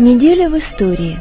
Неделя в истории.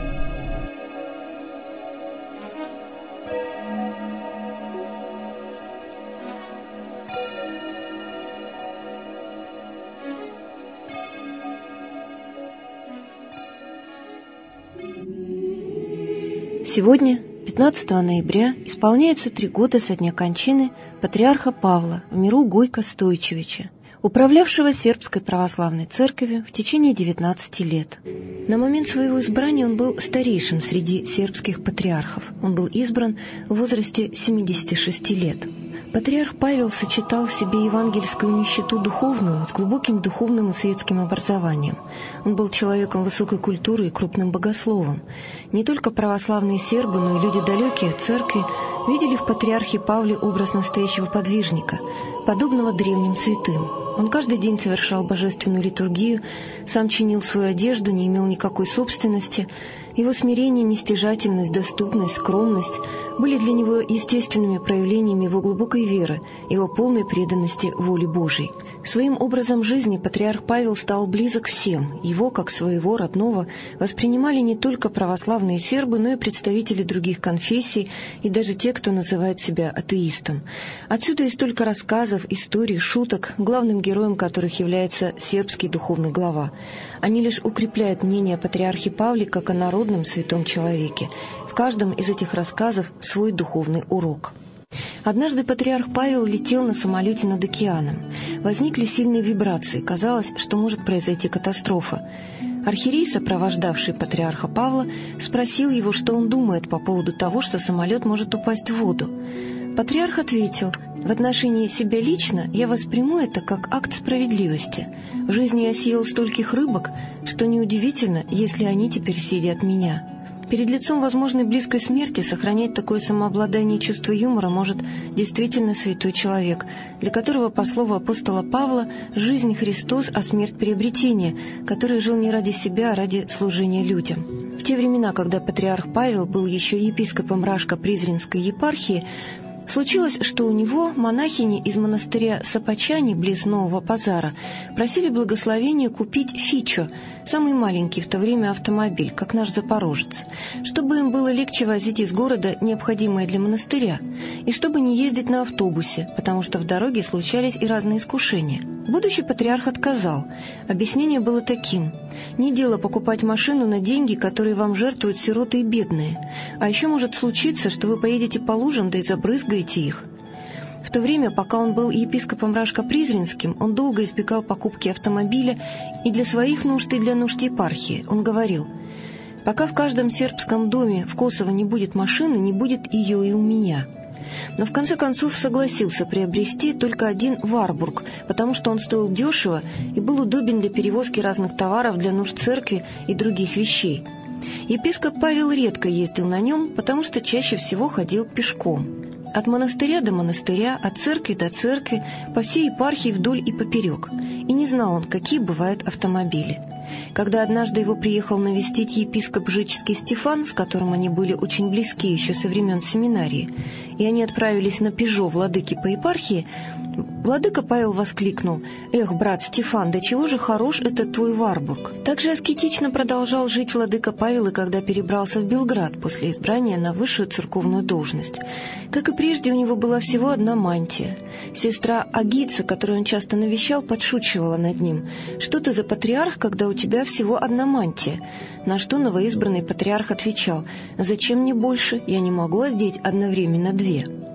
Сегодня, 15 ноября, исполняется 3 года со дня кончины патриарха Павла в миру Гойко Стойчевича, управлявшего Сербской православной церковью в течение 19 лет. На момент своего избрания он был старейшим среди сербских патриархов. Он был избран в возрасте 76 лет. Патриарх Павел сочетал в себе евангельскую нищету духовную с глубоким духовным и светским образованием. Он был человеком высокой культуры и крупным богословом. Не только православные сербы, но и люди далекие от церкви видели в патриархе Павле образ настоящего подвижника, подобного древним святым. Он каждый день совершал божественную литургию, сам чинил свою одежду, не имел никакой собственности. Его смирение, нестяжательность, доступность, скромность были для него естественными проявлениями его глубокой веры, его полной преданности воле Божьей. Своим образом жизни патриарх Павел стал близок всем. Его, как своего родного, воспринимали не только православные сербы, но и представители других конфессий и даже те, кто называет себя атеистом. Отсюда и столько рассказов, историй, шуток, главным героем которых является сербский духовный глава. Они лишь укрепляют мнение о патриархе Павле как о народном святом человеке. В каждом из этих рассказов свой духовный урок. Однажды патриарх Павел летел на самолете над океаном. Возникли сильные вибрации. Казалось, что может произойти катастрофа. Архиерей, сопровождавший патриарха Павла, спросил его, что он думает по поводу того, что самолет может упасть в воду. Патриарх ответил: «В отношении себя лично я восприму это как акт справедливости. В жизни я съел стольких рыбок, что неудивительно, если они теперь съедят меня». Перед лицом возможной близкой смерти сохранять такое самообладание и чувство юмора может действительно святой человек, для которого, по слову апостола Павла, жизнь Христос, а смерть приобретение, который жил не ради себя, а ради служения людям. В те времена, когда патриарх Павел был еще епископом Рашко-Призренской епархии, случилось, что у него монахини из монастыря Сапачани, близ Нового Пазара, просили благословения купить фичо, самый маленький в то время автомобиль, как наш Запорожец, чтобы им было легче возить из города необходимое для монастыря, и чтобы не ездить на автобусе, потому что в дороге случались и разные искушения. Будущий патриарх отказал. Объяснение было таким: не дело покупать машину на деньги, которые вам жертвуют сироты и бедные, а еще может случиться, что вы поедете по лужам, да и забрызгаете их. В то время, пока он был епископом Рашко-Призренским, он долго избегал покупки автомобиля и для своих нужд, и для нужд епархии. Он говорил: «Пока в каждом сербском доме в Косово не будет машины, не будет ее и у меня». Но в конце концов согласился приобрести только один Варбург, потому что он стоил дешево и был удобен для перевозки разных товаров для нужд церкви и других вещей. Епископ Павел редко ездил на нем, потому что чаще всего ходил пешком. От монастыря до монастыря, от церкви до церкви, по всей епархии вдоль и поперек. И не знал он, какие бывают автомобили. Когда однажды его приехал навестить епископ Жический Стефан, с которым они были очень близки еще со времен семинарии, и они отправились на пежо владыки по епархии, владыка Павел воскликнул: «Эх, брат Стефан, да чего же хорош этот твой Варбург!» Также аскетично продолжал жить владыка Павел и когда перебрался в Белград после избрания на высшую церковную должность. Как и прежде, у него была всего одна мантия. Сестра Агица, которую он часто навещал, подшучивала над ним: «Что ты за патриарх, когда у тебя всего одна мантия?» На что новоизбранный патриарх отвечал: «Зачем мне больше? Я не могу одеть одновременно 2».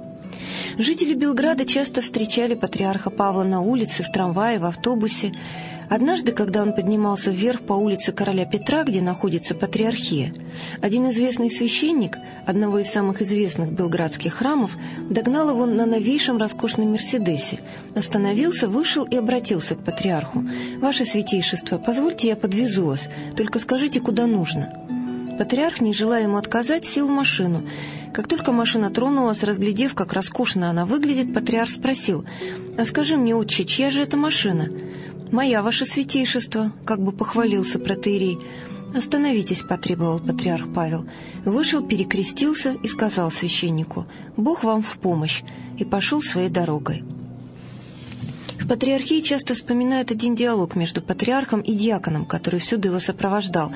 Жители Белграда часто встречали патриарха Павла на улице, в трамвае, в автобусе. Однажды, когда он поднимался вверх по улице Короля Петра, где находится патриархия, один известный священник одного из самых известных белградских храмов догнал его на новейшем роскошном «Мерседесе», остановился, вышел и обратился к патриарху: «Ваше святейшество, позвольте, я подвезу вас, только скажите, куда нужно». Патриарх, не желая ему отказать, сел в машину. Как только машина тронулась, разглядев, как роскошно она выглядит, патриарх спросил: «А скажи мне, отче, чья же это машина?» «Моя, ваше святейшество», — как бы похвалился протоиерей. «Остановитесь», — потребовал патриарх Павел. Вышел, перекрестился и сказал священнику: «Бог вам в помощь», и пошел своей дорогой. В патриархии часто вспоминают один диалог между патриархом и диаконом, который всюду его сопровождал.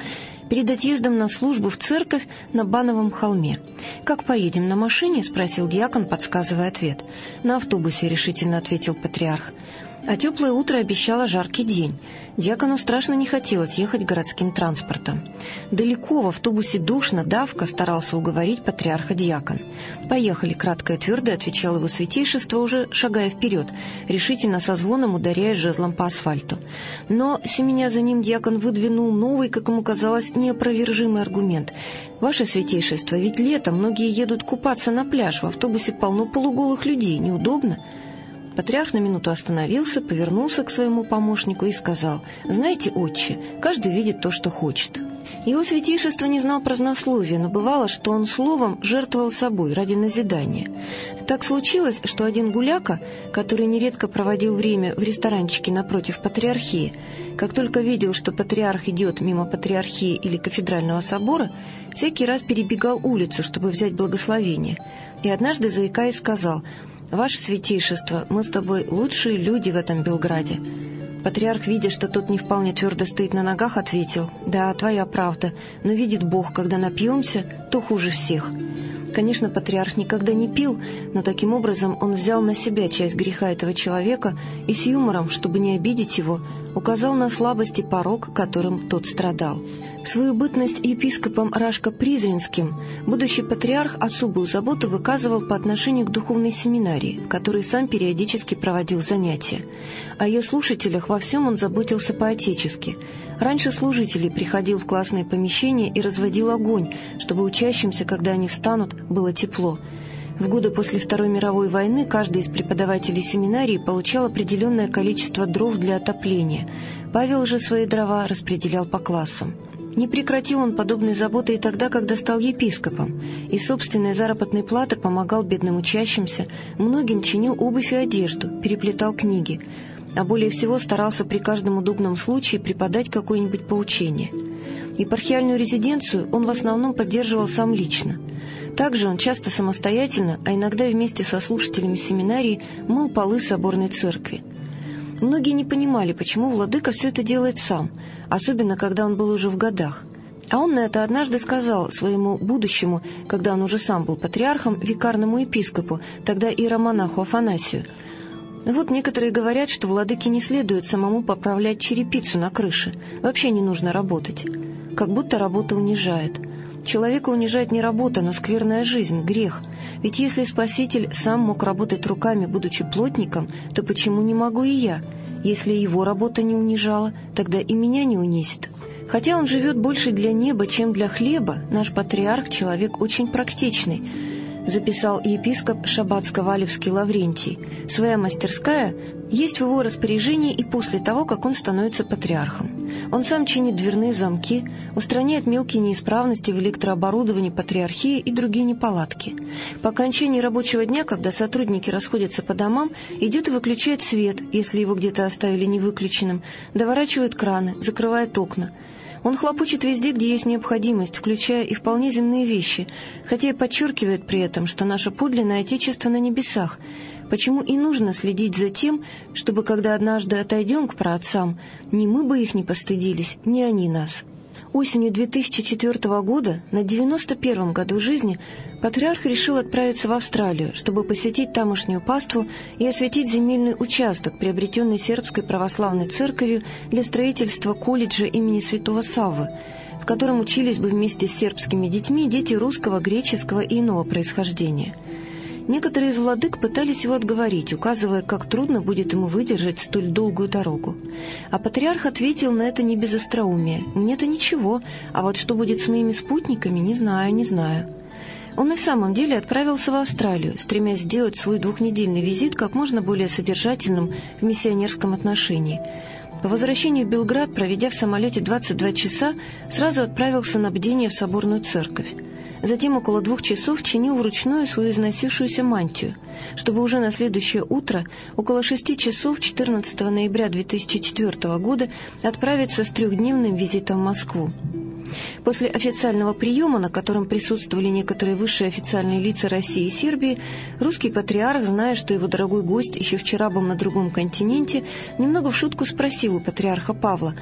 перед отъездом на службу в церковь на Бановом холме. «Как поедем, на машине?» — спросил диакон, подсказывая ответ. «На автобусе», — решительно ответил патриарх. А теплое утро обещало жаркий день. Диакону страшно не хотелось ехать городским транспортом. «Далеко, в автобусе душно, давка», — старался уговорить патриарха диакон. «Поехали», — кратко и твердо отвечал его святейшество, уже шагая вперед, решительно со звоном ударяя жезлом по асфальту. Но, семеня за ним, диакон выдвинул новый, как ему казалось, неопровержимый аргумент. «Ваше святейшество, ведь летом многие едут купаться на пляж, в автобусе полно полуголых людей, неудобно?» Патриарх на минуту остановился, повернулся к своему помощнику и сказал: «Знаете, отче, каждый видит то, что хочет». Его святейшество не знал празднословия, но бывало, что он словом жертвовал собой ради назидания. Так случилось, что один гуляка, который нередко проводил время в ресторанчике напротив патриархии, как только видел, что патриарх идет мимо патриархии или кафедрального собора, всякий раз перебегал улицу, чтобы взять благословение. И однажды, заикаясь, сказал: «Ваше святейшество, мы с тобой лучшие люди в этом Белграде». Патриарх, видя, что тот не вполне твердо стоит на ногах, ответил: «Да, твоя правда, но видит Бог, когда напьемся, то хуже всех». Конечно, патриарх никогда не пил, но таким образом он взял на себя часть греха этого человека и с юмором, чтобы не обидеть его, указал на слабость и порок, которым тот страдал. В свою бытность епископом Рашко-Призренским будущий патриарх особую заботу выказывал по отношению к духовной семинарии, в которой сам периодически проводил занятия. О ее слушателях во всем он заботился по-отечески. Раньше служителей приходил в классные помещения и разводил огонь, чтобы учащимся, когда они встанут, было тепло. В годы после Второй мировой войны каждый из преподавателей семинарии получал определенное количество дров для отопления. Павел же свои дрова распределял по классам. Не прекратил он подобной заботы и тогда, когда стал епископом. Из собственной заработной платы помогал бедным учащимся, многим чинил обувь и одежду, переплетал книги. А более всего старался при каждом удобном случае преподать какое-нибудь поучение. Епархиальную резиденцию он в основном поддерживал сам лично. Также он часто самостоятельно, а иногда и вместе со слушателями семинарии, мыл полы в соборной церкви. Многие не понимали, почему владыка все это делает сам, особенно когда он был уже в годах. А он на это однажды сказал своему будущему, когда он уже сам был патриархом, викарному епископу, тогда иеромонаху Афанасию: «Вот некоторые говорят, что владыке не следует самому поправлять черепицу на крыше, вообще не нужно работать. Как будто работа унижает. Человека унижает не работа, но скверная жизнь, грех. Ведь если Спаситель сам мог работать руками, будучи плотником, то почему не могу и я? Если его работа не унижала, тогда и меня не унизит». Хотя он живет больше для неба, чем для хлеба, наш патриарх — человек очень практичный, записал епископ Шабатско-Валевский Лаврентий. Своя мастерская есть в его распоряжении и после того, как он становится патриархом. Он сам чинит дверные замки, устраняет мелкие неисправности в электрооборудовании патриархии и другие неполадки. По окончании рабочего дня, когда сотрудники расходятся по домам, идет и выключает свет, если его где-то оставили невыключенным, доворачивает краны, закрывает окна. Он хлопочет везде, где есть необходимость, включая и вполне земные вещи, хотя и подчеркивает при этом, что наше подлинное Отечество на небесах, почему и нужно следить за тем, чтобы, когда однажды отойдем к праотцам, ни мы бы их не постыдились, ни они нас. Осенью 2004 года, на 91-м году жизни, патриарх решил отправиться в Австралию, чтобы посетить тамошнюю паству и осветить земельный участок, приобретенный Сербской православной церковью для строительства колледжа имени святого Саввы, в котором учились бы вместе с сербскими детьми дети русского, греческого и иного происхождения. Некоторые из владык пытались его отговорить, указывая, как трудно будет ему выдержать столь долгую дорогу. А патриарх ответил на это не без остроумия: «Мне-то ничего, а вот что будет с моими спутниками, не знаю». Он и в самом деле отправился в Австралию, стремясь сделать свой двухнедельный визит как можно более содержательным в миссионерском отношении. По возвращению в Белград, проведя в самолете 22 часа, сразу отправился на бдение в соборную церковь. Затем около 2 часов чинил вручную свою износившуюся мантию, чтобы уже на следующее утро, около 6 часов 14 ноября 2004 года, отправиться с 3-дневным визитом в Москву. После официального приема, на котором присутствовали некоторые высшие официальные лица России и Сербии, русский патриарх, зная, что его дорогой гость еще вчера был на другом континенте, немного в шутку спросил у патриарха Павла: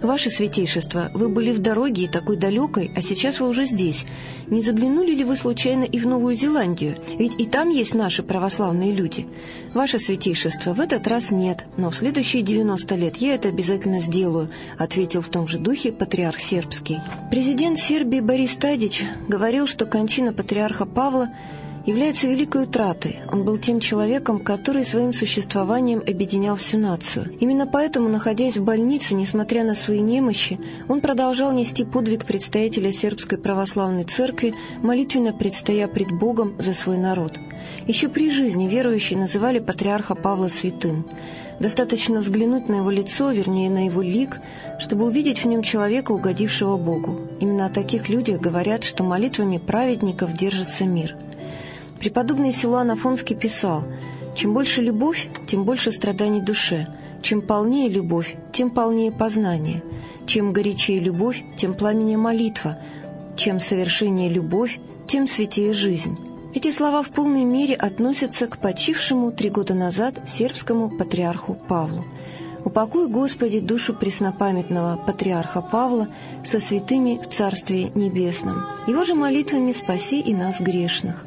«Ваше святейшество, вы были в дороге и такой далекой, а сейчас вы уже здесь. Не заглянули ли вы случайно и в Новую Зеландию? Ведь и там есть наши православные люди». «Ваше святейшество, в этот раз нет, но в следующие 90 лет я это обязательно сделаю», ответил в том же духе патриарх сербский. Президент Сербии Борис Тадич говорил, что кончина патриарха Павла является великой утратой. Он был тем человеком, который своим существованием объединял всю нацию. Именно поэтому, находясь в больнице, несмотря на свои немощи, он продолжал нести подвиг предстоятеля Сербской православной церкви, молитвенно предстоя пред Богом за свой народ. Еще при жизни верующие называли патриарха Павла святым. Достаточно взглянуть на его лицо, вернее, на его лик, чтобы увидеть в нем человека, угодившего Богу. Именно о таких людях говорят, что молитвами праведников держится мир. Преподобный Силуан Афонский писал: «Чем больше любовь, тем больше страданий душе. Чем полнее любовь, тем полнее познание. Чем горячее любовь, тем пламеннее молитва. Чем совершеннее любовь, тем святее жизнь». Эти слова в полной мере относятся к почившему 3 года назад сербскому патриарху Павлу. Упокой, Господи, душу преснопамятного патриарха Павла со святыми в Царстве Небесном. Его же молитвами спаси и нас грешных.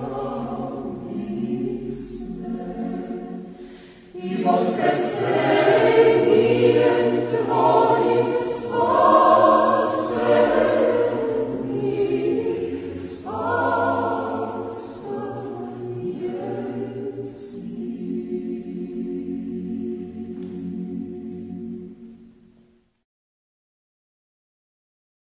Voskresne